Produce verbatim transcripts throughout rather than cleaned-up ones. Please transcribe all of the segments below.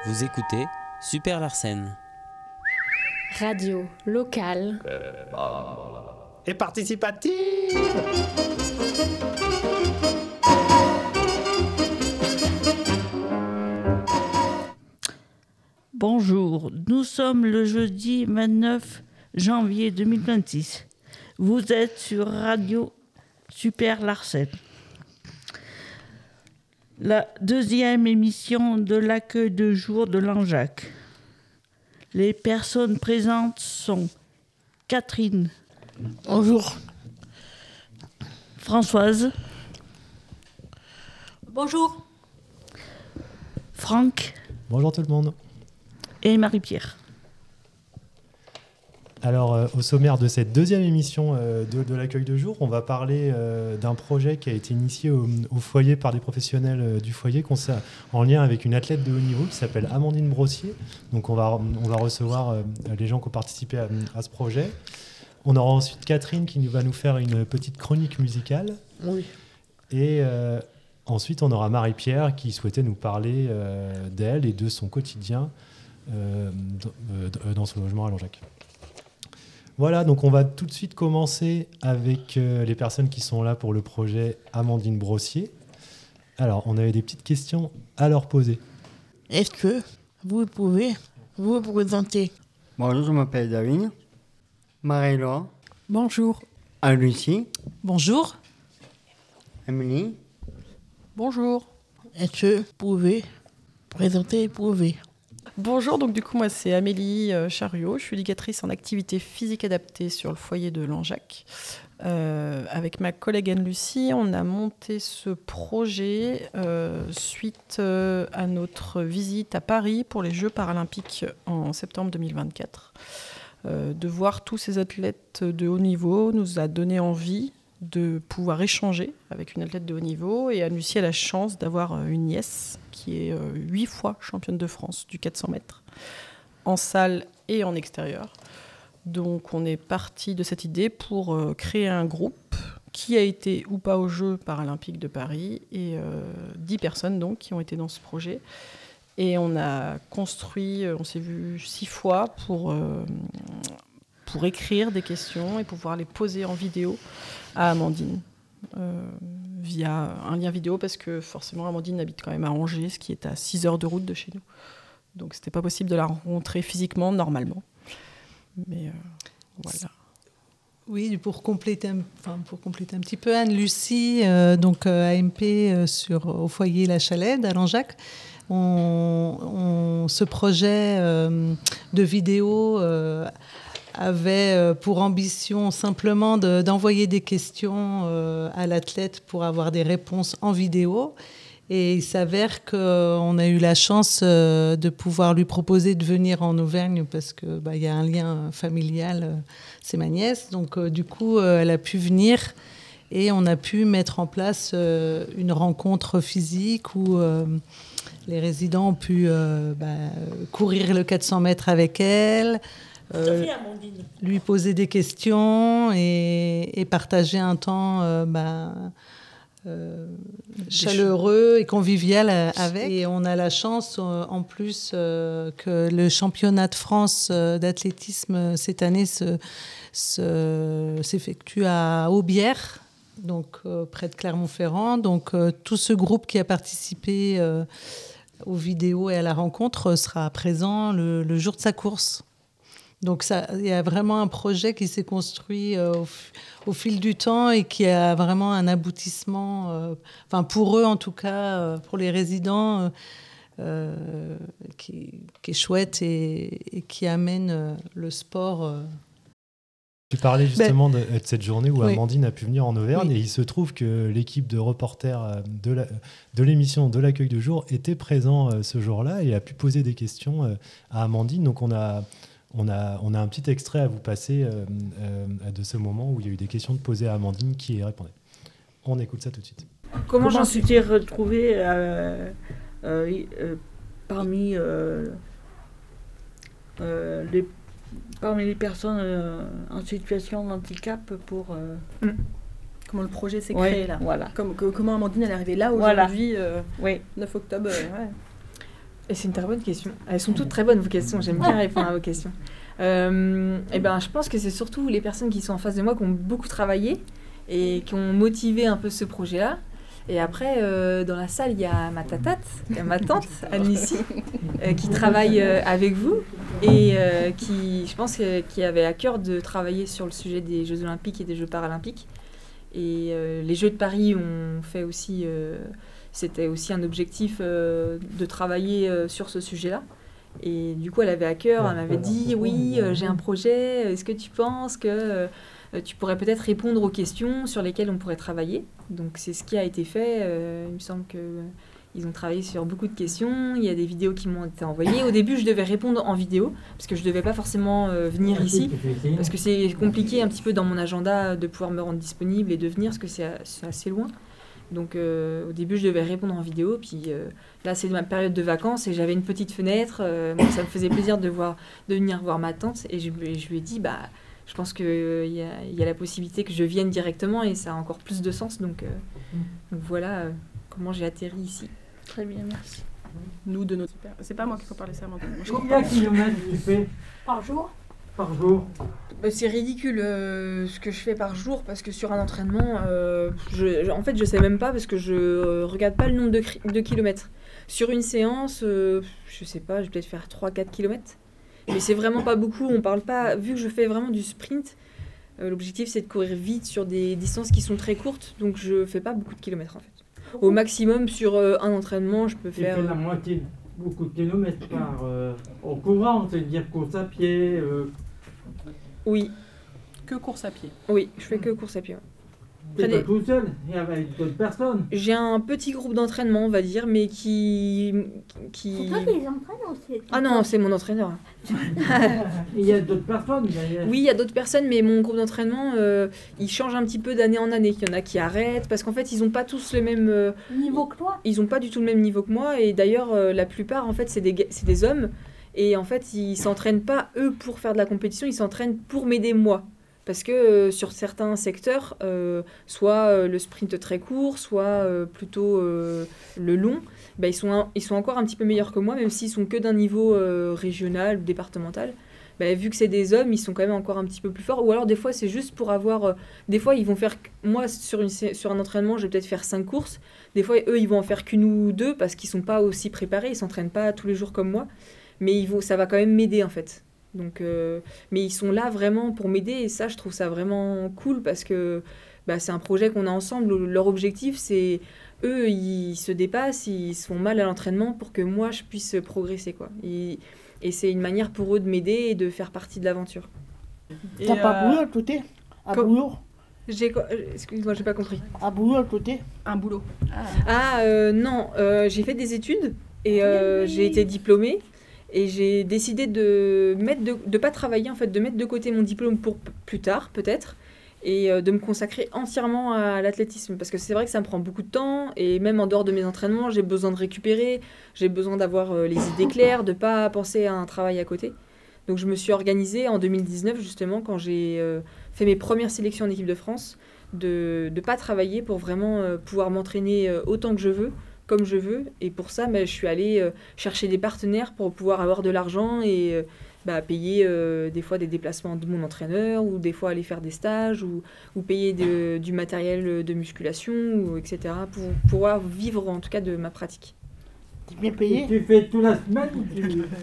Vous écoutez Super Larsen. Radio locale et participative. Bonjour, nous sommes le jeudi vingt-neuf janvier deux mille vingt-six. Vous êtes sur Radio Super Larsen. La deuxième émission de l'accueil de jour de Langeac. Les personnes présentes sont Catherine. Bonjour. Françoise. Bonjour. Franck. Bonjour tout le monde. Et Marie-Pierre. Alors, euh, au sommaire de cette deuxième émission euh, de, de l'accueil de jour, on va parler euh, d'un projet qui a été initié au, au foyer par des professionnels euh, du foyer en lien avec une athlète de haut niveau qui s'appelle Amandine Brossier. Donc, on va, on va recevoir euh, les gens qui ont participé à, à ce projet. On aura ensuite Catherine qui va nous faire une petite chronique musicale. Oui. Et euh, ensuite, on aura Marie-Pierre qui souhaitait nous parler euh, d'elle et de son quotidien euh, dans, dans son logement à Langeac. Voilà, donc on va tout de suite commencer avec euh, les personnes qui sont là pour le projet Amandine Brossier. Alors, on avait des petites questions à leur poser. Est-ce que vous pouvez vous présenter? Bonjour, je m'appelle David. Marie-Laure. Bonjour. Anne-Lucie. Bonjour. Amélie. Bonjour. Est-ce que vous pouvez présenter et prouver? Bonjour, donc du coup moi c'est Amélie euh, Chariot, je suis éducatrice en activité physique adaptée sur le foyer de Langeac. Euh, avec ma collègue Anne-Lucie, on a monté ce projet euh, suite euh, à notre visite à Paris pour les Jeux paralympiques en septembre deux mille vingt-quatre. Euh, de voir tous ces athlètes de haut niveau nous a donné envie de pouvoir échanger avec une athlète de haut niveau. Et Anne-Lucie a la chance d'avoir une nièce qui est huit euh, fois championne de France du quatre cents mètres, en salle et en extérieur. Donc on est parti de cette idée pour euh, créer un groupe qui a été ou pas aux Jeux paralympiques de Paris, et euh, dix personnes donc qui ont été dans ce projet. Et on a construit, on s'est vu six fois pour, euh, pour écrire des questions et pouvoir les poser en vidéo à Amandine, euh, via un lien vidéo, parce que forcément Amandine habite quand même à Angers, ce qui est à six heures de route de chez nous. Donc c'était pas possible de la rencontrer physiquement, normalement. Mais euh, voilà. Oui, pour compléter, un, enfin, pour compléter un petit peu, Anne-Lucie, euh, donc euh, A M P euh, sur, au foyer La Chalède à Langeac, on, on, ce projet euh, de vidéo euh, avait pour ambition simplement de, d'envoyer des questions euh, à l'athlète pour avoir des réponses en vidéo. Et il s'avère qu'on a eu la chance euh, de pouvoir lui proposer de venir en Auvergne parce qu'il bah, y a un lien familial, euh, c'est ma nièce. Donc euh, du coup, euh, elle a pu venir et on a pu mettre en place euh, une rencontre physique où euh, les résidents ont pu euh, bah, courir le quatre cents mètres avec elle, Euh, lui poser des questions et, et partager un temps euh, bah, euh, chaleureux et convivial avec. Et on a la chance euh, en plus euh, que le championnat de France euh, d'athlétisme cette année se, se, s'effectue à Aubière, donc euh, près de Clermont-Ferrand. Donc euh, tout ce groupe qui a participé euh, aux vidéos et à la rencontre sera présent le, le jour de sa course. Donc il y a vraiment un projet qui s'est construit euh, au, au fil du temps et qui a vraiment un aboutissement, euh, enfin pour eux en tout cas, euh, pour les résidents, euh, euh, qui, qui est chouette et, et qui amène euh, le sport. Euh. Tu parlais justement ben, de, de cette journée où oui. Amandine a pu venir en Auvergne, oui. Et il se trouve que l'équipe de reporters de, la, de l'émission de l'accueil de jour était présent euh, ce jour-là et a pu poser des questions euh, à Amandine. Donc on a... On a, on a un petit extrait à vous passer euh, euh, de ce moment où il y a eu des questions de posées à Amandine qui y répondait. On écoute ça tout de suite. Comment, Comment j'en suis retrouvée euh, euh, euh, parmi, euh, euh, les, parmi les personnes euh, en situation de handicap pour... Euh... Mmh. Comment le projet s'est ouais, créé là. Voilà. Comme, que, comment Amandine elle est arrivée là aujourd'hui, voilà. euh, oui. neuf octobre. Euh, ouais. Et c'est une très bonne question. Elles sont toutes très bonnes, vos questions. J'aime bien répondre à vos questions. Euh, et ben, je pense que c'est surtout les personnes qui sont en face de moi qui ont beaucoup travaillé et qui ont motivé un peu ce projet-là. Et après, euh, dans la salle, il y a ma tatate, ma tante, Anne-Lucie, euh, qui travaille euh, avec vous et euh, qui, je pense, euh, qui avait à cœur de travailler sur le sujet des Jeux Olympiques et des Jeux Paralympiques. Et euh, les Jeux de Paris ont fait aussi... Euh, c'était aussi un objectif euh, de travailler euh, sur ce sujet-là. Et du coup, elle avait à cœur, elle m'avait dit, oui, euh, j'ai un projet, est-ce que tu penses que euh, tu pourrais peut-être répondre aux questions sur lesquelles on pourrait travailler? Donc c'est ce qui a été fait. Euh, il me semble qu'ils ont travaillé sur beaucoup de questions, il y a des vidéos qui m'ont été envoyées. Au début, je devais répondre en vidéo, parce que je ne devais pas forcément euh, venir ici, parce que c'est compliqué un petit peu dans mon agenda de pouvoir me rendre disponible et de venir, parce que c'est, c'est assez loin. Donc euh, au début, je devais répondre en vidéo, puis euh, là, c'est ma période de vacances et j'avais une petite fenêtre. Euh, bon, ça me faisait plaisir de, voir, de venir voir ma tante et je, je lui ai dit, bah, je pense qu'il euh, y, a, y a la possibilité que je vienne directement et ça a encore plus de sens. Donc, euh, donc voilà euh, comment j'ai atterri ici. Très bien, merci. Nous, de notre... C'est pas moi qu'il faut parler, c'est Amandine. Combien de kilomètres tu fais par jour? Par jour Bah, c'est ridicule euh, ce que je fais par jour parce que sur un entraînement, euh, je, je, en fait, je sais même pas parce que je euh, regarde pas le nombre de, de kilomètres. Sur une séance, euh, je sais pas, je vais peut-être faire trois à quatre kilomètres. Mais c'est vraiment pas beaucoup. On parle pas, vu que je fais vraiment du sprint, euh, l'objectif c'est de courir vite sur des distances qui sont très courtes. Donc je fais pas beaucoup de kilomètres en fait. Au maximum, sur euh, un entraînement, je peux tu faire. Tu fais la moitié, beaucoup de kilomètres par. Euh, en courant, c'est-à-dire course à pied. Euh, Oui. Que course à pied? Oui, je fais que course à pied. Ouais. T'es pas tout seul, et avec d'autres personnes? J'ai un petit groupe d'entraînement, on va dire, mais qui... qui... C'est toi qui les entraînes ou c'est... Ah non, c'est mon entraîneur. Il y a d'autres personnes d'ailleurs. Oui, il y a d'autres personnes, mais mon groupe d'entraînement, euh, il change un petit peu d'année en année. Il y en a qui arrêtent, parce qu'en fait, ils n'ont pas tous le même... Euh, niveau que toi? Ils n'ont pas du tout le même niveau que moi, et d'ailleurs, euh, la plupart, en fait, c'est des, c'est des hommes, et en fait, ils s'entraînent pas, eux, pour faire de la compétition, ils s'entraînent pour m'aider, moi. Parce que euh, sur certains secteurs, euh, soit euh, le sprint très court, soit euh, plutôt euh, le long, bah, ils, sont un, ils sont encore un petit peu meilleurs que moi, même s'ils sont que d'un niveau euh, régional ou départemental. Bah, vu que c'est des hommes, ils sont quand même encore un petit peu plus forts. Ou alors des fois, c'est juste pour avoir... Euh, des fois, ils vont faire... Moi, sur, une, sur un entraînement, je vais peut-être faire cinq courses. Des fois, eux, ils vont en faire qu'une ou deux parce qu'ils sont pas aussi préparés. Ils s'entraînent pas tous les jours comme moi. Mais ils vont, ça va quand même m'aider, en fait. Donc, euh, mais ils sont là vraiment pour m'aider et ça, je trouve ça vraiment cool parce que bah, c'est un projet qu'on a ensemble. Leur objectif, c'est eux, ils se dépassent, ils se font mal à l'entraînement pour que moi, je puisse progresser, quoi. Et, et c'est une manière pour eux de m'aider et de faire partie de l'aventure. T'as euh... pas boulot à côté? À Com- boulot j'ai, excuse-moi, j'ai pas compris. Un boulot à côté? Un boulot. Ah, ah euh, non, euh, j'ai fait des études et euh, j'ai été diplômée. Et j'ai décidé de mettre de, de pas travailler en fait, de mettre de côté mon diplôme pour p- plus tard peut-être, et euh, de me consacrer entièrement à l'athlétisme parce que c'est vrai que ça me prend beaucoup de temps et même en dehors de mes entraînements, j'ai besoin de récupérer, j'ai besoin d'avoir euh, les idées claires, de pas penser à un travail à côté. Donc je me suis organisée en deux mille dix-neuf justement quand j'ai euh, fait mes premières sélections en équipe de France, de ne pas travailler pour vraiment euh, pouvoir m'entraîner euh, autant que je veux. Comme je veux, et pour ça, bah, je suis allée euh, chercher des partenaires pour pouvoir avoir de l'argent et euh, bah, payer euh, des fois des déplacements de mon entraîneur, ou des fois aller faire des stages, ou, ou payer de, du matériel de musculation, ou, et cetera, pour pouvoir vivre en tout cas de ma pratique. Tu es bien payé? Tu fais toute la semaine tu...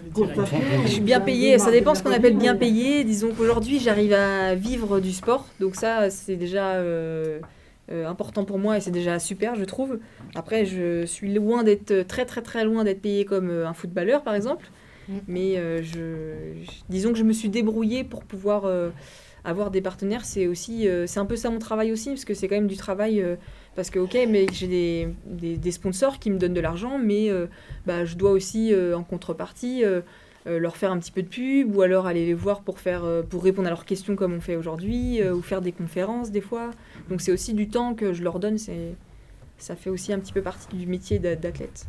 Je suis bien payée, ça dépend ce qu'on appelle bien payé. Disons qu'aujourd'hui, j'arrive à vivre du sport, donc ça, c'est déjà... Euh, Euh, important pour moi et c'est déjà super, je trouve. Après, je suis loin d'être très très très loin d'être payée comme un footballeur par exemple, mmh. mais euh, je, je, disons que je me suis débrouillée pour pouvoir euh, avoir des partenaires. C'est aussi, euh, c'est un peu ça mon travail aussi, parce que c'est quand même du travail. Euh, parce que ok, mais j'ai des, des, des sponsors qui me donnent de l'argent, mais euh, bah, je dois aussi euh, en contrepartie euh, Euh, leur faire un petit peu de pub ou alors aller les voir pour, faire, euh, pour répondre à leurs questions comme on fait aujourd'hui euh, ou faire des conférences des fois. Donc c'est aussi du temps que je leur donne, c'est, ça fait aussi un petit peu partie du métier d'athlète.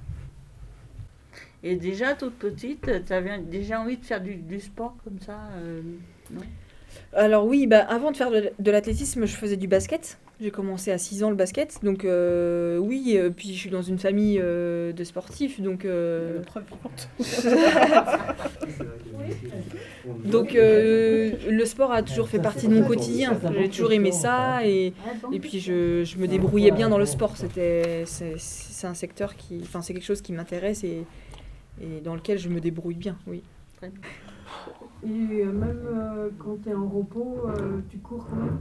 Et déjà toute petite, tu avais déjà envie de faire du, du sport comme ça euh, non Alors oui, bah, avant de faire de, de l'athlétisme, je faisais du basket. J'ai commencé à six ans le basket, donc euh, oui, euh, puis je suis dans une famille euh, de sportifs, donc... Euh... donc euh, le sport a toujours fait partie de mon quotidien, j'ai toujours aimé ça, et, et puis je, je me débrouillais bien dans le sport. C'était, c'est, c'est un secteur qui... Enfin, c'est quelque chose qui m'intéresse et, et dans lequel je me débrouille bien, oui. Et euh, même euh, quand tu es en repos, euh, tu cours quand même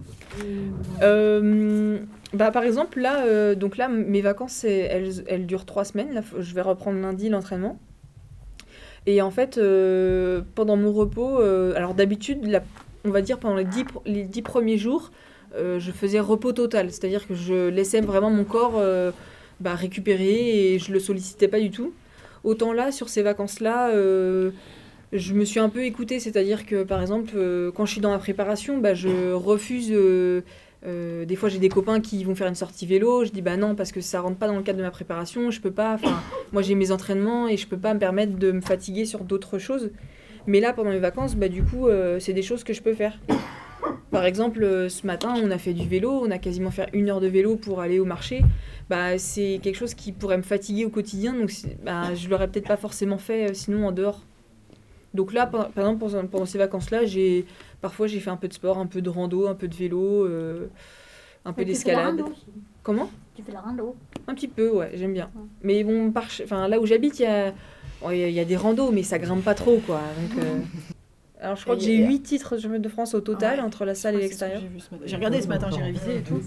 euh, bah, Par exemple, là, euh, donc là mes vacances, elles, elles durent trois semaines. Là, je vais reprendre lundi l'entraînement. Et en fait, euh, pendant mon repos, euh, alors d'habitude, la, on va dire pendant les dix, les dix premiers jours, euh, je faisais repos total. C'est-à-dire que je laissais vraiment mon corps euh, bah, récupérer et je ne le sollicitais pas du tout. Autant là, sur ces vacances-là... Euh, je me suis un peu écoutée, c'est-à-dire que par exemple, euh, quand je suis dans ma préparation, bah, je refuse. Euh, euh, des fois, j'ai des copains qui vont faire une sortie vélo. Je dis bah non, parce que ça rentre pas dans le cadre de ma préparation. Je peux pas. Enfin, moi, j'ai mes entraînements et je peux pas me permettre de me fatiguer sur d'autres choses. Mais là, pendant les vacances, bah, du coup, euh, c'est des choses que je peux faire. Par exemple, euh, ce matin, on a fait du vélo. On a quasiment fait une heure de vélo pour aller au marché. Bah, c'est quelque chose qui pourrait me fatiguer au quotidien. Donc, bah, je l'aurais peut-être pas forcément fait euh, sinon en dehors. Donc là, par, par exemple, pendant, pendant ces vacances-là, j'ai, parfois j'ai fait un peu de sport, un peu de rando, un peu de vélo, euh, un peu Et d'escalade. Tu fais la rando aussi. Comment ? Tu fais la rando. Un petit peu, ouais, j'aime bien. Ouais. Mais bon, par, enfin, là où j'habite, il y a, oh, y, a, y a des randos, mais ça grimpe pas trop, quoi. Donc, euh... Alors je crois et que j'ai huit titres de championnat de France au total, ah ouais, entre la salle et l'extérieur. J'ai, vu ce matin. J'ai regardé ce matin, j'ai révisé et tout.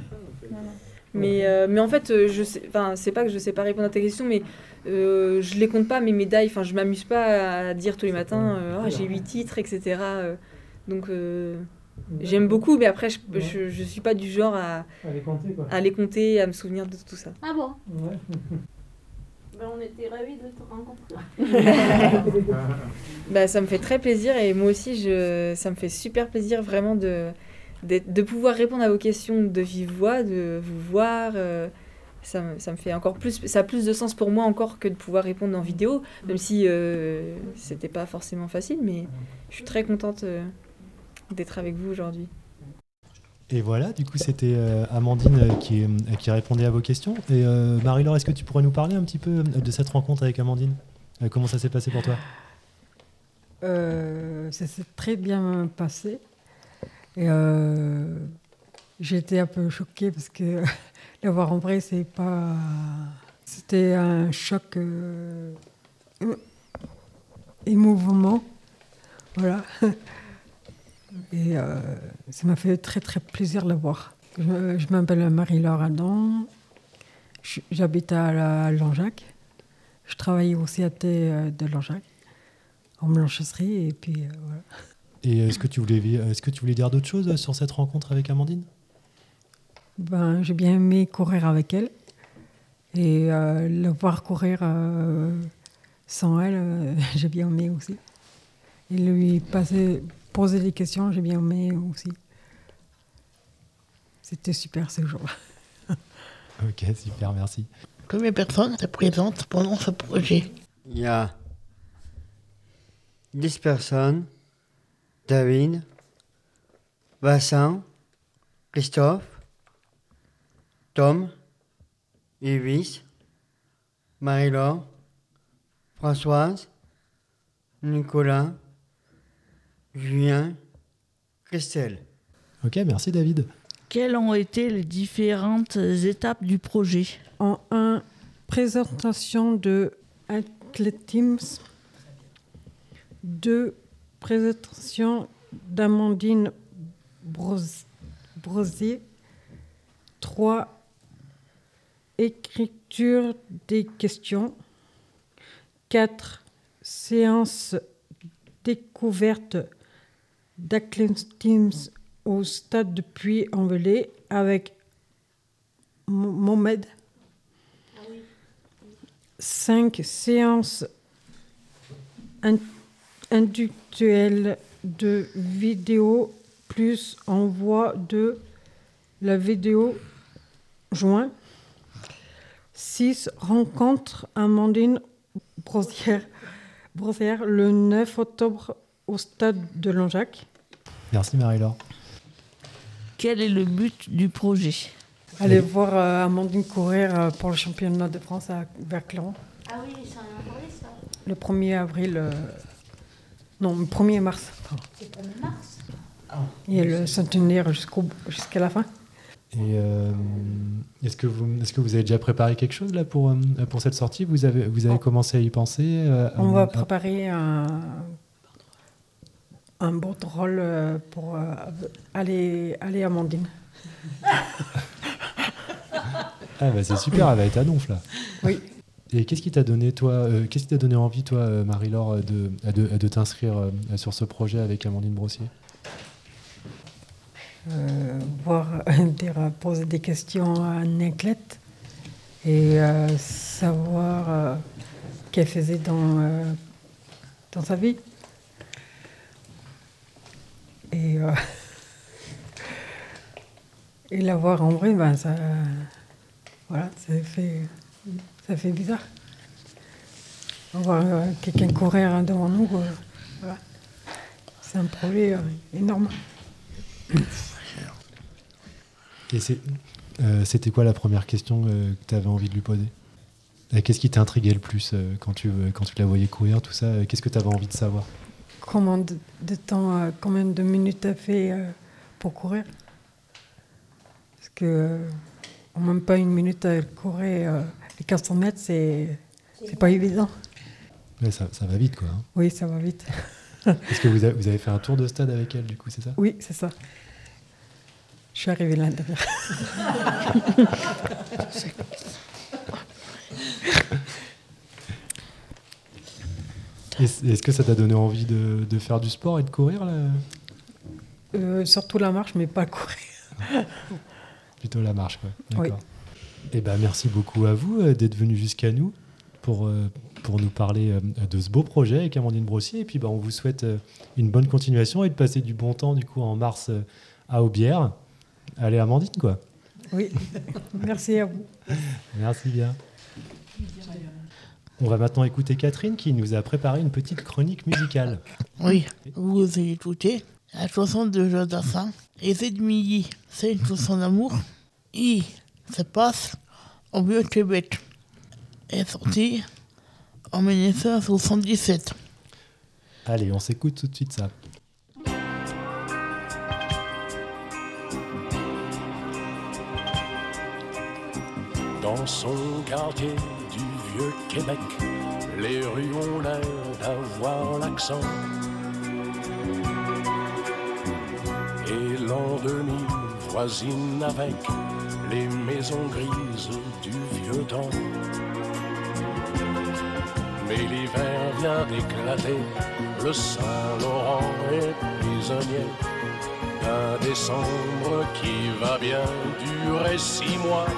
Mais, euh, mais en fait, je sais, c'est pas que je sais pas répondre à ta question, mais euh, je les compte pas, mes médailles. Enfin, je m'amuse pas à dire tous les matins euh, oh, j'ai huit titres, et cetera. Donc euh, j'aime beaucoup, mais après, je, je, je suis pas du genre à, à, les compter, quoi. à les compter, à me souvenir de tout ça. Ah bon ouais. Ben, on était ravis de te rencontrer. Bah, ça me fait très plaisir et moi aussi, je, ça me fait super plaisir vraiment de... De, de pouvoir répondre à vos questions de vive voix, de vous voir, euh, ça, ça me fait encore plus, ça a plus de sens pour moi encore que de pouvoir répondre en vidéo, même si euh, c'était pas forcément facile, mais je suis très contente euh, d'être avec vous aujourd'hui. Et voilà, du coup c'était euh, Amandine euh, qui, euh, qui répondait à vos questions. Et euh, Marie-Laure, est-ce que tu pourrais nous parler un petit peu de cette rencontre avec Amandine ? euh, Comment ça s'est passé pour toi ? euh, Ça s'est très bien passé. Et euh, j'ai été un peu choquée parce que la voir en vrai, c'est pas... C'était un choc euh, émouvant. Voilà. Et euh, ça m'a fait très très plaisir de la voir. Je, je m'appelle Marie-Laure Adam. J'habite à Langeac. Je travaille au C A T de Langeac, en blanchisserie. Et puis euh, voilà. Et est-ce que tu voulais, est-ce que tu voulais dire d'autres choses sur cette rencontre avec Amandine ? Ben, j'ai bien aimé courir avec elle. Et euh, le voir courir euh, sans elle, euh, j'ai bien aimé aussi. Et lui passer, poser des questions, j'ai bien aimé aussi. C'était super ce jour-là. Ok, super, merci. Combien de personnes se présentent pendant ce projet ? Il y a dix personnes. David, Vincent, Christophe, Tom, Yves, Marie-Laure, Françoise, Nicolas, Julien, Christelle. Ok, merci David. Quelles ont été les différentes étapes du projet ? En un, présentation de athlétisme. Deux, présentation d'Amandine Brosier. trois. Écriture des questions. quatre. Séance découverte d'athlétisme au stade de Puy-en-Velay avec Mohamed. cinq. Séance individuelle de vidéo plus envoi de la vidéo joint. six. Rencontre Amandine Brosière, Brosière le neuf octobre au stade de Langeac. Merci Marie-Laure. Quel est le but du projet? Aller voir euh, Amandine courir euh, pour le championnat de France à Verclans. Ah oui, ça en a parlé ça. Le premier avril. Euh... Non, le premier mars. C'est le premier mars. Et le centenaire jusqu'au, jusqu'à la fin. Et euh, est-ce que vous est-ce que vous avez déjà préparé quelque chose là pour euh, pour cette sortie? Vous avez vous avez oh. commencé à y penser? euh, On à, va préparer un un banderole euh, pour euh, aller aller à Amandine. Ah bah c'est super, elle va être à Donf là. Oui. Et qu'est-ce qui t'a donné toi, euh, qu'est-ce qui t'a donné envie toi, euh, Marie-Laure, de, de, de t'inscrire euh, sur ce projet avec Amandine Brossier? euh, Voir, dire, poser des questions à Néclette et euh, savoir euh, qu'elle faisait dans euh, dans sa vie. Et euh, et la voir en vrai, ben ça. Voilà, ça fait, ça fait bizarre. On voit euh, quelqu'un courir devant nous, euh, voilà. C'est un projet euh, énorme. Et c'est, euh, c'était quoi la première question euh, que tu avais envie de lui poser? Et qu'est-ce qui t'intriguait le plus euh, quand, tu, euh, quand tu la voyais courir, tout ça? Qu'est-ce que tu avais envie de savoir? Combien de, de temps, euh, combien de minutes tu as fait euh, pour courir? Parce que... Euh, même pas une minute à courir euh, les quatre cents mètres, c'est, c'est pas évident. Mais ça, ça va vite, quoi. Hein. Oui, ça va vite. Est-ce que vous avez, vous avez fait un tour de stade avec elle, du coup, c'est ça? Oui, c'est ça. Je suis arrivée là derrière. Est-ce, est-ce que ça t'a donné envie de, de faire du sport et de courir, là? euh, Surtout la marche, mais pas courir. Plutôt la marche, quoi. D'accord. Oui. Eh ben, merci beaucoup à vous euh, d'être venu jusqu'à nous pour, euh, pour nous parler euh, de ce beau projet avec Amandine Brossier. Et puis, bah, on vous souhaite euh, une bonne continuation et de passer du bon temps, du coup, en mars euh, à Aubière. Allez, Amandine, quoi. Oui, merci à vous. Merci bien. On va maintenant écouter Catherine qui nous a préparé une petite chronique musicale. Oui, vous avez écouté la chanson de Jodassin. Et c'est midi, c'est une chanson d'amour. Et ça passe au Vieux-Québec. Elle est sortie en dix-neuf cent soixante-dix-sept. Allez, on s'écoute tout de suite ça. Dans son quartier du Vieux-Québec, les rues ont l'air d'avoir l'accent. Et l'an deux mille voisine avec les maisons grises du vieux temps. Mais l'hiver vient d'éclater, le Saint-Laurent est prisonnier d'un décembre qui va bien durer six mois.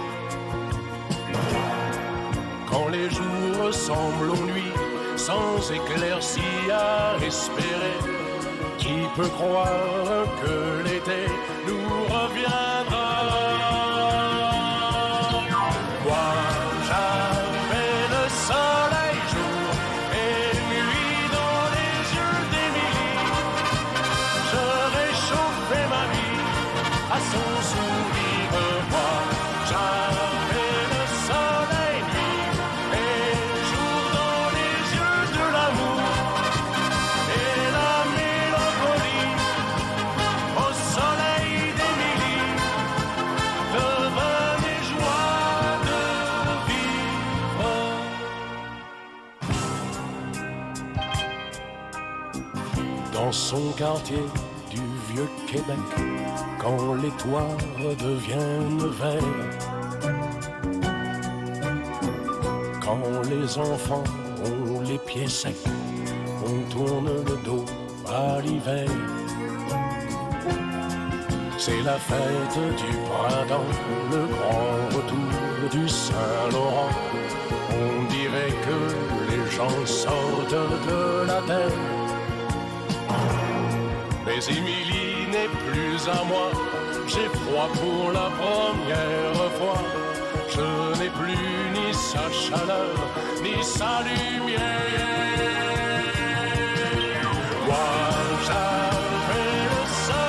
Quand les jours ressemblent aux nuits, sans éclaircie à espérer, qui peut croire que l'été nous reviendra? Moi, j'avais le soleil jour et nuit dans les yeux d'Émilie. Je réchauffais ma vie à son sourire. Moi, j'avais le soleil nuit et jour dans les yeux de l'amour et la mélancolie au soleil d'Émilie devenait joie de vivre. Dans son quartier du Vieux-Québec, quand les toits deviennent verts, quand les enfants ont les pieds secs, on tourne le dos à l'hiver. C'est la fête du printemps, le grand retour du Saint-Laurent. On dirait que les gens sortent de la terre. Mais Émilie n'est plus à moi, j'ai froid pour la première fois. Je n'ai plus ni sa chaleur, ni sa lumière. Moi, j'avais le soleil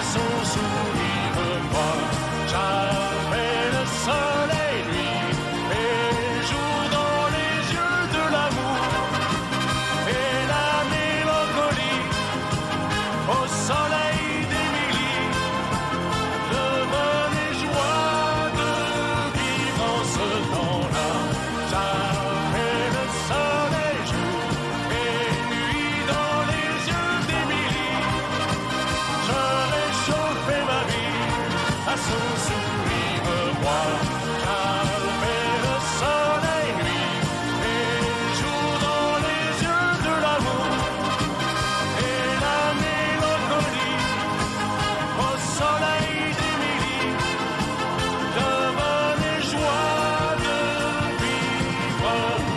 son sourire moi. Jamais le soleil nuit et joue dans les yeux de l'amour et la mélancolie au soleil d'Émilie. De bonne et joie de vivre en ce temps-là. Jamais le soleil joue et nuit dans les yeux d'Émilie. Je réchauffais ma vie à son sourire moi. Jamais le soleil nuit et joue dans les yeux de l'amour et la mélancolie au soleil d'Émilie. De bonne et joie de vivre.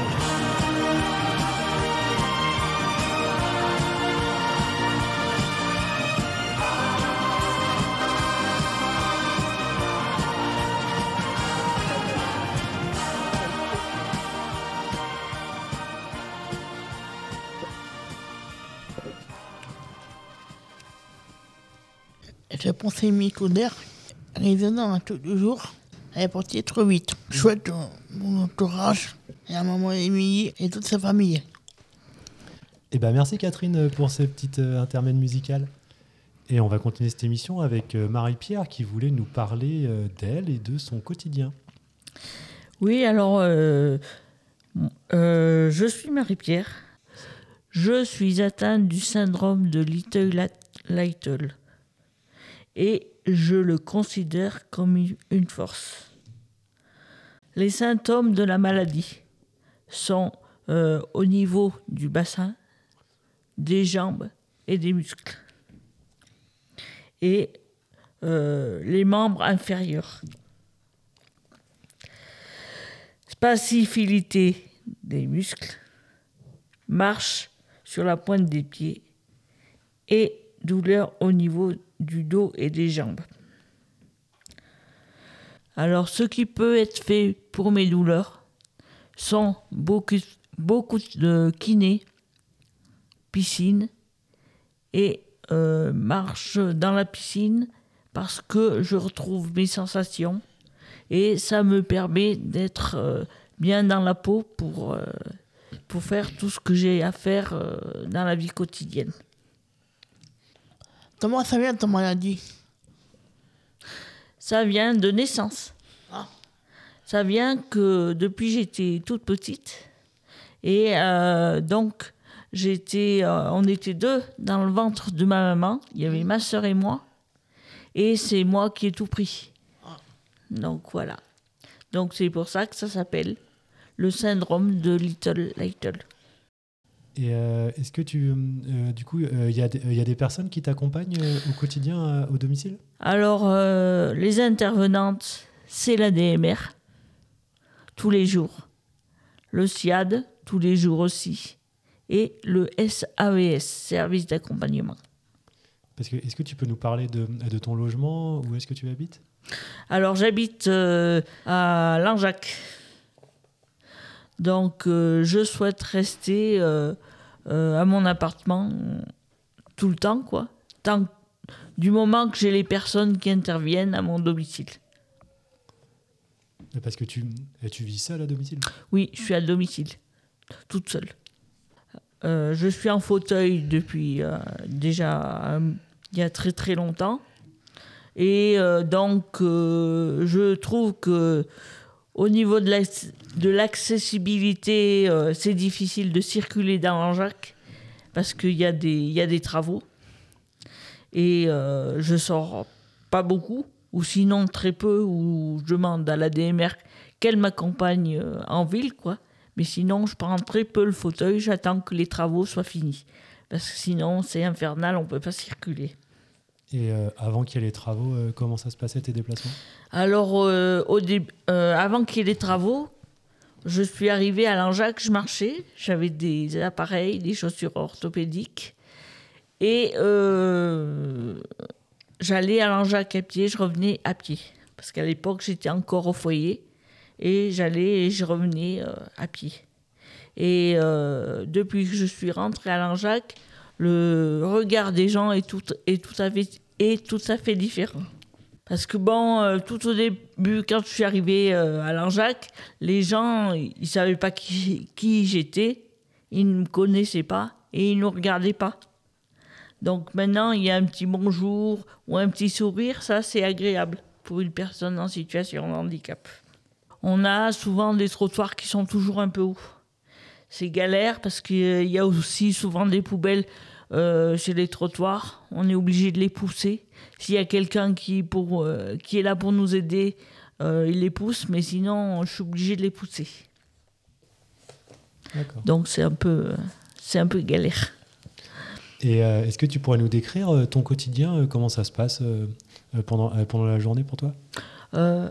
Je pensais micro-d'air, résonnant à tous les jours. Elle est partie trop vite. Chouette euh, mon entourage et à maman Émilie et toute sa famille. Eh ben, merci Catherine pour ces petites euh, intermèdes musicales. Et on va continuer cette émission avec euh, Marie-Pierre qui voulait nous parler euh, d'elle et de son quotidien. Oui, alors, euh, euh, je suis Marie-Pierre. Je suis atteinte du syndrome de Little-Lytle. Et je le considère comme une force. Les symptômes de la maladie sont euh, au niveau du bassin, des jambes et des muscles. Et euh, les membres inférieurs. Spasticité des muscles, marche sur la pointe des pieds et douleur au niveau du dos et des jambes. Alors, ce qui peut être fait pour mes douleurs sont beaucoup, beaucoup de kiné, piscine et euh, marche dans la piscine parce que je retrouve mes sensations et ça me permet d'être euh, bien dans la peau pour, euh, pour faire tout ce que j'ai à faire euh, dans la vie quotidienne. Comment ça vient ta maladie? Ça vient de naissance. Ah. Ça vient que depuis j'étais toute petite. Et euh, donc, j'étais, euh, on était deux dans le ventre de ma maman. Il y avait ma sœur et moi. Et c'est moi qui ai tout pris. Ah. Donc voilà. Donc c'est pour ça que ça s'appelle le syndrome de Little-Lytle. Et euh, est-ce que tu, euh, du coup, il euh, y, euh, y a des personnes qui t'accompagnent euh, au quotidien euh, au domicile? Alors, euh, les intervenantes, c'est l'A D M R, tous les jours. Le S I A D, tous les jours aussi. Et le S A V S, service d'accompagnement. Parce que, est-ce que tu peux nous parler de, de ton logement? Où est-ce que tu habites? Alors, j'habite euh, à Langeac. Donc, euh, je souhaite rester euh, euh, à mon appartement euh, tout le temps, quoi. Tant, du moment que j'ai les personnes qui interviennent à mon domicile. Parce que tu, tu vis seule à domicile? Oui, je suis à domicile, toute seule. Euh, je suis en fauteuil depuis euh, déjà euh, il y a très très longtemps. Et euh, donc, euh, je trouve que au niveau de, la, de l'accessibilité, euh, c'est difficile de circuler dans Langeac parce qu'il y a des, il y a des travaux. Et euh, je sors pas beaucoup, ou sinon très peu, ou je demande à l'A D M R qu'elle m'accompagne euh, en ville, quoi. Mais sinon, je prends très peu le fauteuil, j'attends que les travaux soient finis. Parce que sinon, c'est infernal, on ne peut pas circuler. Et euh, avant qu'il y ait les travaux, euh, comment ça se passait tes déplacements? Alors, euh, au dé- euh, avant qu'il y ait les travaux, je suis arrivée à Langeac, je marchais, j'avais des appareils, des chaussures orthopédiques. Et euh, j'allais à Langeac à pied, je revenais à pied. Parce qu'à l'époque, j'étais encore au foyer. Et j'allais et je revenais euh, à pied. Et euh, depuis que je suis rentrée à Langeac, le regard des gens est tout, est tout à fait est tout à fait différent. Parce que bon, euh, tout au début, quand je suis arrivée euh, à Langeac, les gens, ils ne savaient pas qui, qui j'étais, ils ne me connaissaient pas et ils ne nous regardaient pas. Donc maintenant, il y a un petit bonjour ou un petit sourire, ça c'est agréable pour une personne en situation de handicap. On a souvent des trottoirs qui sont toujours un peu hauts. C'est galère parce qu'il y a aussi souvent des poubelles euh, chez les trottoirs. On est obligé de les pousser. S'il y a quelqu'un qui, pour, euh, qui est là pour nous aider, euh, il les pousse, mais sinon, je suis obligé de les pousser. D'accord. Donc c'est un peu, c'est un peu galère. Et euh, est-ce que tu pourrais nous décrire euh, ton quotidien, euh, comment ça se passe euh, pendant, euh, pendant la journée pour toi ? euh,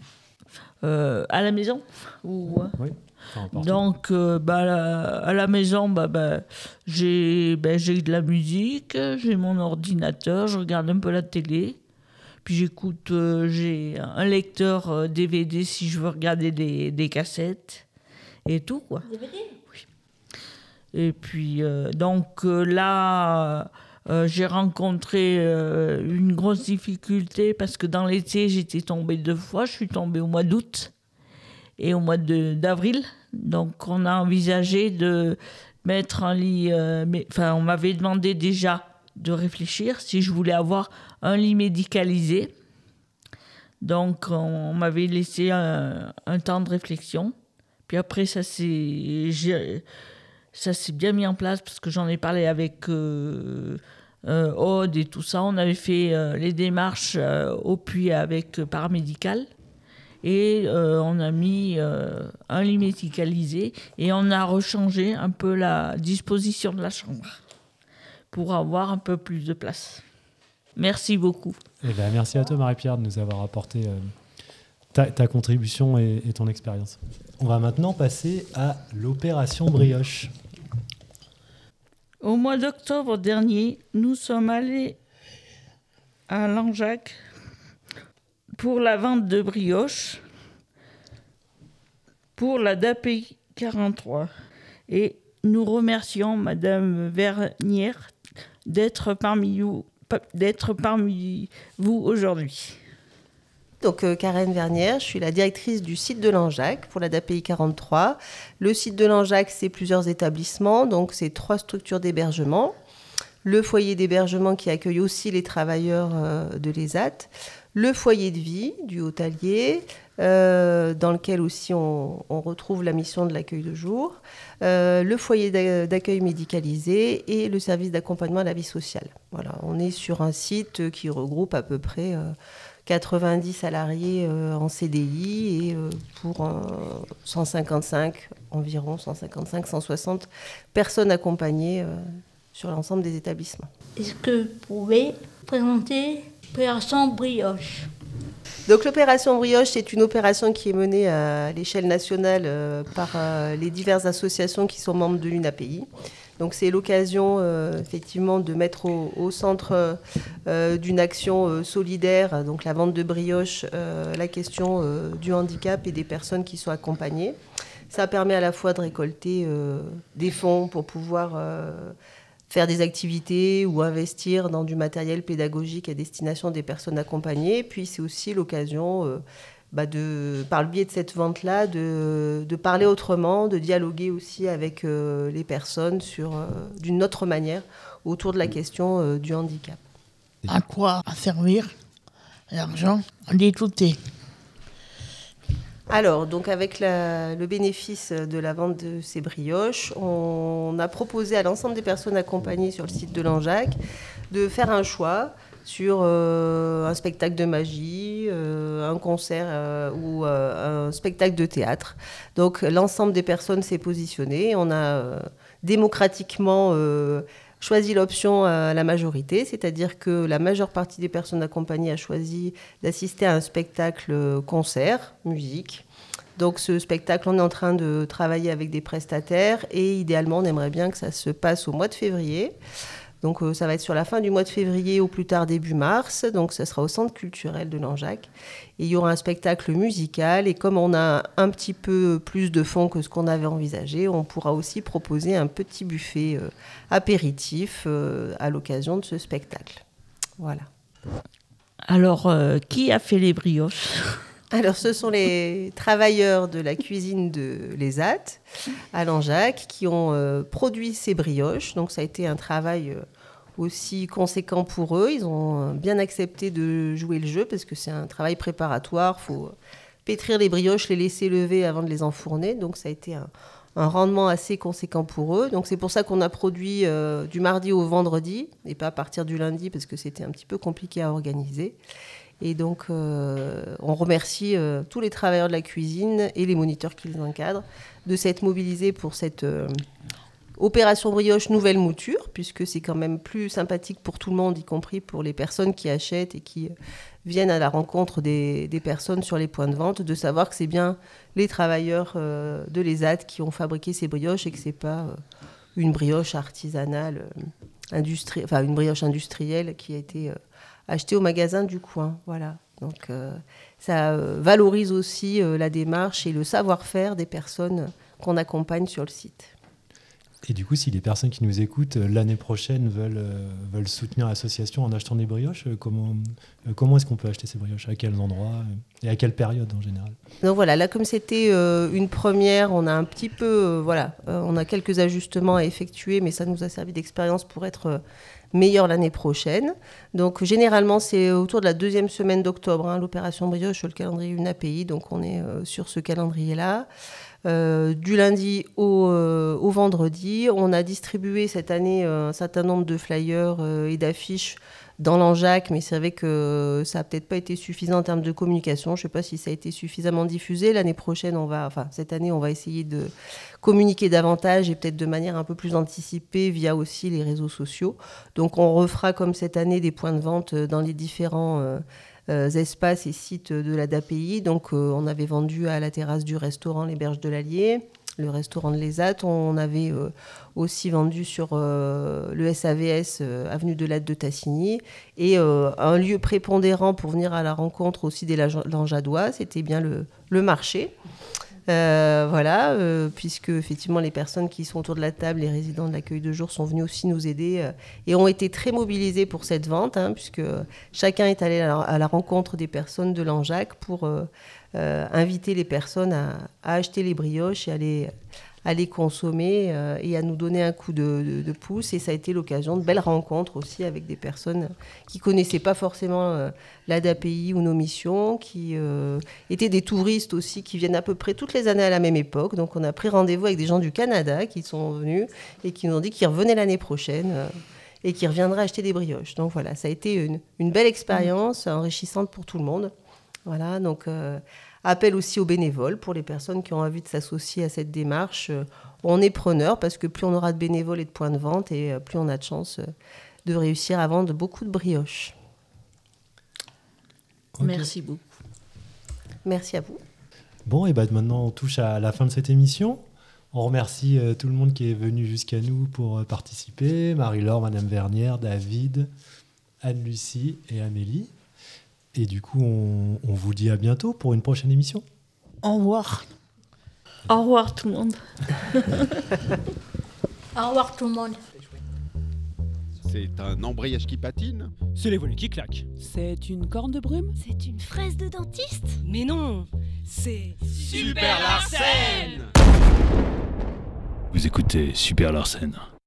euh, À la maison ou... Oui. Enfin, Donc, euh, bah, à, la, à la maison, bah, bah, j'ai, bah, j'ai de la musique, j'ai mon ordinateur, je regarde un peu la télé, puis j'écoute, euh, j'ai un lecteur euh, D V D si je veux regarder des, des cassettes et tout, quoi. D V D ? Oui. Et puis, euh, donc euh, là, euh, j'ai rencontré euh, une grosse difficulté parce que dans l'été, j'étais tombée deux fois. Je suis tombée au mois d'août et au mois de, d'avril. Donc, on a envisagé de mettre un lit... Euh, mais, enfin, on m'avait demandé déjà de réfléchir si je voulais avoir un lit médicalisé. Donc, on, on m'avait laissé un, un temps de réflexion. Puis après, ça s'est, j'ai, ça s'est bien mis en place parce que j'en ai parlé avec euh, euh, Aude et tout ça. On avait fait euh, les démarches euh, au puits avec euh, paramédical. Et euh, on a mis euh, un lit médicalisé et on a rechangé un peu la disposition de la chambre pour avoir un peu plus de place. Merci beaucoup. Eh ben, merci à toi Marie-Pierre de nous avoir apporté euh, ta, ta contribution et, et ton expérience. On va maintenant passer à l'opération Brioche. Au mois d'octobre dernier, nous sommes allés à Langeac pour la vente de brioches pour la D A P I quarante-trois. Et nous remercions Madame Vernière d'être parmi vous, d'être parmi vous aujourd'hui. Donc euh, Karen Vernière, je suis la directrice du site de Langeac pour la D A P I quarante-trois. Le site de Langeac, c'est plusieurs établissements, donc c'est trois structures d'hébergement. Le foyer d'hébergement qui accueille aussi les travailleurs euh, de l'E S A T. Le foyer de vie du Haut-Allier, euh, dans lequel aussi on, on retrouve la mission de l'accueil de jour, euh, le foyer d'accueil médicalisé et le service d'accompagnement à la vie sociale. Voilà, on est sur un site qui regroupe à peu près euh, quatre-vingt-dix salariés euh, en C D I et euh, pour euh, cent cinquante-cinq, environ cent cinquante-cinq, cent soixante personnes accompagnées euh, sur l'ensemble des établissements. Est-ce que vous pouvez présenter l'opération Brioche ? Donc l'opération Brioche, c'est une opération qui est menée à l'échelle nationale euh, par euh, les diverses associations qui sont membres de l'U N A P I. Donc c'est l'occasion euh, effectivement de mettre au, au centre euh, d'une action euh, solidaire, donc la vente de brioches, euh, la question euh, du handicap et des personnes qui sont accompagnées. Ça permet à la fois de récolter euh, des fonds pour pouvoir euh, faire des activités ou investir dans du matériel pédagogique à destination des personnes accompagnées. Puis c'est aussi l'occasion, euh, bah de, par le biais de cette vente-là, de, de parler autrement, de dialoguer aussi avec euh, les personnes sur, euh, d'une autre manière autour de la question euh, du handicap. À quoi servir l'argent détourné ? Alors, donc avec la, le bénéfice de la vente de ces brioches, on a proposé à l'ensemble des personnes accompagnées sur le site de Langeac de faire un choix sur euh, un spectacle de magie, euh, un concert euh, ou euh, un spectacle de théâtre. Donc l'ensemble des personnes s'est positionné. On a euh, démocratiquement euh, choisi l'option à la majorité, c'est-à-dire que la majeure partie des personnes accompagnées a choisi d'assister à un spectacle concert, musique. Donc ce spectacle, on est en train de travailler avec des prestataires et idéalement, on aimerait bien que ça se passe au mois de février. Donc euh, ça va être sur la fin du mois de février, au plus tard début mars. Donc ça sera au Centre culturel de Langeac. Et il y aura un spectacle musical. Et comme on a un petit peu plus de fonds que ce qu'on avait envisagé, on pourra aussi proposer un petit buffet euh, apéritif euh, à l'occasion de ce spectacle. Voilà. Alors, euh, qui a fait les brioches ? Alors, ce sont les travailleurs de la cuisine de l'ESAT à Langeac qui ont euh, produit ces brioches. Donc, ça a été un travail euh, aussi conséquent pour eux. Ils ont bien accepté de jouer le jeu parce que c'est un travail préparatoire. Il faut pétrir les brioches, les laisser lever avant de les enfourner. Donc, ça a été un, un rendement assez conséquent pour eux. Donc, c'est pour ça qu'on a produit euh, du mardi au vendredi et pas à partir du lundi parce que c'était un petit peu compliqué à organiser. Et donc, euh, on remercie euh, tous les travailleurs de la cuisine et les moniteurs qui les encadrent de s'être mobilisés pour cette euh, opération brioche nouvelle mouture, puisque c'est quand même plus sympathique pour tout le monde, y compris pour les personnes qui achètent et qui euh, viennent à la rencontre des, des personnes sur les points de vente, de savoir que c'est bien les travailleurs euh, de l'ESAT qui ont fabriqué ces brioches et que ce n'est pas euh, une brioche artisanale, euh, industrie- enfin une brioche industrielle qui a été... Euh, acheté au magasin du coin, voilà. Donc euh, ça euh, valorise aussi euh, la démarche et le savoir-faire des personnes qu'on accompagne sur le site. Et du coup, si les personnes qui nous écoutent euh, l'année prochaine veulent, euh, veulent soutenir l'association en achetant des brioches, euh, comment, euh, comment est-ce qu'on peut acheter ces brioches ? À quels endroits euh, et à quelle période en général ? Donc voilà, là comme c'était euh, une première, on a un petit peu, euh, voilà, euh, on a quelques ajustements à effectuer, mais ça nous a servi d'expérience pour être euh, meilleur l'année prochaine. Donc généralement c'est autour de la deuxième semaine d'octobre, hein, l'opération brioche sur le calendrier U N A P I, donc on est euh, sur ce calendrier-là. Euh, du lundi au, euh, au vendredi, on a distribué cette année euh, un certain nombre de flyers euh, et d'affiches dans Langeac, mais c'est vrai que ça n'a peut-être pas été suffisant en termes de communication. Je ne sais pas si ça a été suffisamment diffusé. L'année prochaine, on va, enfin cette année, on va essayer de communiquer davantage et peut-être de manière un peu plus anticipée via aussi les réseaux sociaux. Donc on refera comme cette année des points de vente dans les différents euh, euh, espaces et sites de la D A P I. Donc euh, on avait vendu à la terrasse du restaurant Les Berges de l'Allier, le restaurant de l'ESAT. On avait euh, aussi vendu sur euh, le S A V S, euh, avenue de Latte de Tassigny. Et euh, un lieu prépondérant pour venir à la rencontre aussi des Langeadois, c'était bien le, le marché. Euh, voilà, euh, puisque effectivement les personnes qui sont autour de la table, les résidents de l'accueil de jour sont venus aussi nous aider euh, et ont été très mobilisés pour cette vente, hein, puisque chacun est allé à la, à la rencontre des personnes de Langeac pour euh, euh, inviter les personnes à, à acheter les brioches et à les, à les consommer euh, et à nous donner un coup de, de, de pouce. Et ça a été l'occasion de belles rencontres aussi avec des personnes qui ne connaissaient pas forcément euh, la D A P I ou nos missions, qui euh, étaient des touristes aussi qui viennent à peu près toutes les années à la même époque. Donc on a pris rendez-vous avec des gens du Canada qui sont venus et qui nous ont dit qu'ils revenaient l'année prochaine euh, et qu'ils reviendraient acheter des brioches. Donc voilà, ça a été une, une belle expérience enrichissante pour tout le monde. Voilà, donc euh, appel aussi aux bénévoles pour les personnes qui ont envie de s'associer à cette démarche. Euh, on est preneur parce que plus on aura de bénévoles et de points de vente et euh, plus on a de chances euh, de réussir à vendre beaucoup de brioches. Okay. Merci beaucoup. Merci à vous. Bon, et ben maintenant on touche à la fin de cette émission. On remercie euh, tout le monde qui est venu jusqu'à nous pour euh, participer. Marie-Laure, Madame Vernière, David, Anne-Lucie et Amélie. Et du coup, on, on vous dit à bientôt pour une prochaine émission. Au revoir. Au revoir tout le monde. Au revoir tout le monde. C'est un embrayage qui patine. C'est les volets qui claquent. C'est une corne de brume. C'est une fraise de dentiste. Mais non, c'est Super Larsen. Vous écoutez Super Larsen.